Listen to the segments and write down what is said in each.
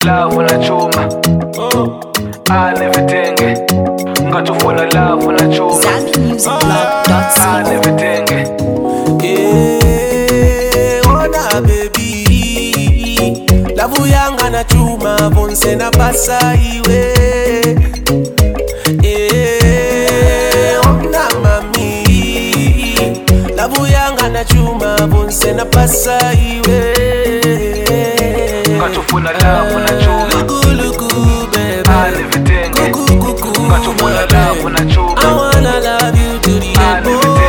love na chuma Anevitenge Ngatufuna love na chuma Anevitenge Ona baby Lavu yanga na chuma Bonse na pasa iwe Ona mami Lavu yanga na chuma Bonse na pasa iwe Ngatufuna love na chuma Luku baby Anevitenge Ngatufuna love na chuma I wanna love you to the end.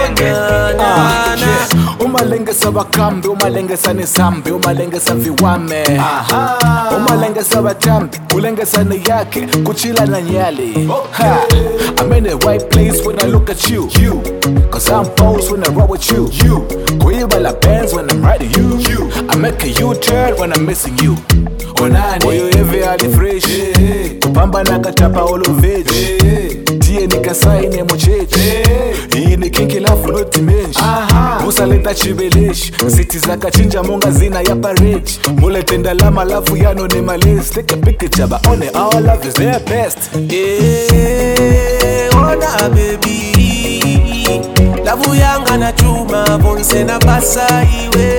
Umalengesa bakambi, umalengesa nisambi, umalengesa viwame umalengesa batambi, ulengesa ni yake, kuchila na nyali I'm in the right place when I look at you Cause I'm boss when I roll with you Kuiba la bands when I'm riding you I make a U-turn when I'm missing you Oyo heavy ali fresh Kupamba na katapa olo veg Tie nikasaine mocheche Hii ni kinki lafu noti menshi Musa leta chibeleshi Ziti zaka chinja monga zina ya parade Mule tenda lama lafu yano ni malezi Take a picture but only our love is their best Ona baby Lavu yanga na chuma Bonse na pasa iwe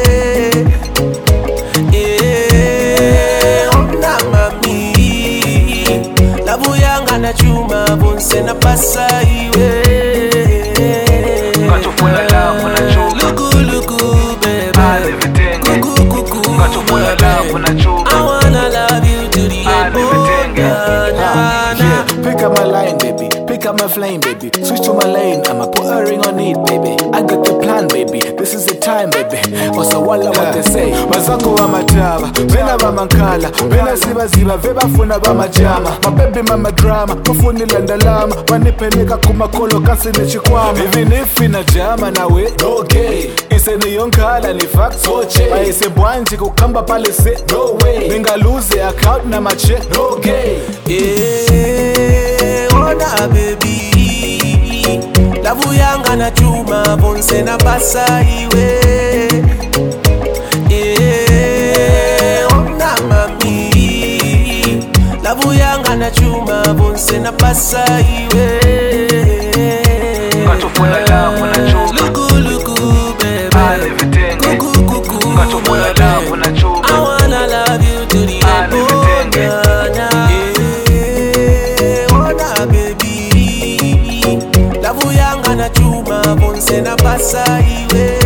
Ona mami Lavu yanga na chuma Bonse na pasa iwe Ngatufuna love na chuma Luku baby Anevitenge Ngatufuna love na chuma I wanna love you to the end. Pick up my line, baby. Pick up my flame, baby. Switch to my lane. I'ma put a ring on it, baby. I got the plan, baby. This is the time, baby. Also, wala what they say. Mazako wa mataba, bena ba mankala, bena ziba veba funa ba majama. My baby mama drama, kufuni landalama, wanipeleka kumakolo kasi nichikwama. Even if ina jama na we, no gay. Ise ni yonkala ni fact so che. Aise bwanji kukamba pale se, no way. Ninga lose account na mache, no gay. Ona baby Lavu yanga na chuma Bonse na pasa iwe Ona mami Lavu yanga na chuma Bonse na pasa iwe Ngatufuna love na chuma Luku baby Anevitenge Ngatufuna love na chuma I wanna love you to the end. Lavu yanga na chuma Bonse na pasa iwe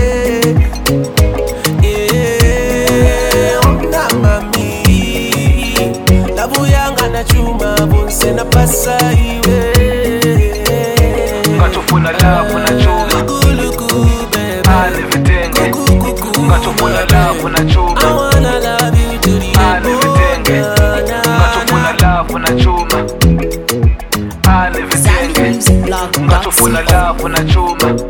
Ona mami Lavu yanga na chuma Bonse na pasa iwe Ngatufuna love na chuma Luku baby Anevitenge Ngatufuna love na chuma I wanna love you to the end. Anevitenge Ngatufuna love na chuma Anevitenge Ngatufuna love na chuma